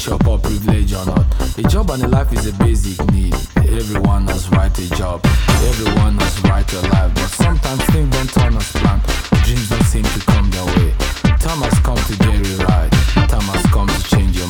shop or privilege or not. A job and a life is a basic need. Everyone has right to a job. Everyone has right to a life. But sometimes things don't turn as planned. Dreams don't seem to come their way. Time has come to get it right. Time has come to change your